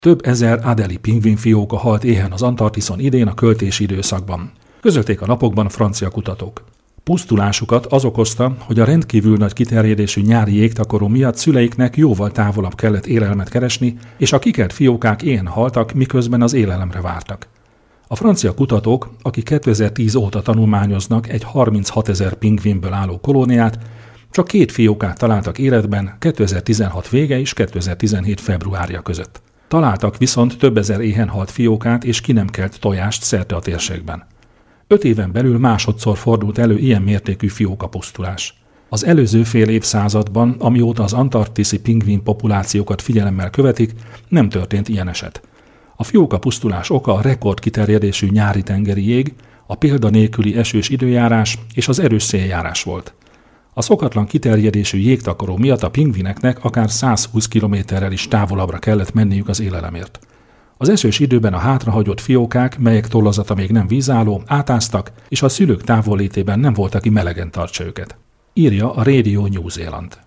Több ezer Adélie pingvinfióka halt éhen az Antarktiszon idén a költési időszakban. Közölték a napokban francia kutatók. Pusztulásukat az okozta, hogy a rendkívül nagy kiterjedésű nyári jégtakaró miatt szüleiknek jóval távolabb kellett élelmet keresni, és a kikelt fiókák éhen haltak, miközben az élelemre vártak. A francia kutatók, akik 2010 óta tanulmányoznak egy 36 000 pingvinből álló kolóniát, csak 2 fiókát találtak életben 2016 vége és 2017 februárja között. Találtak viszont több ezer éhen halt fiókát és ki nem kelt tojást szerte a térségben. 5 éven belül másodszor fordult elő ilyen mértékű fiókapusztulás. Az előző fél évszázadban, amióta az antarktiszi pingvin populációkat figyelemmel követik, nem történt ilyen eset. A fiókapusztulás oka a rekordkiterjedésű nyári tengeri jég, a példanélküli esős időjárás és az erős széljárás volt. A szokatlan kiterjedésű jégtakaró miatt a pingvineknek akár 120 kilométerrel is távolabbra kellett menniük az élelemért. Az esős időben a hátrahagyott fiókák, melyek tollazata még nem vízálló, átáztak, és a szülők távollétében nem volt, aki melegen tartsa őket. Írja a Radio New Zealand.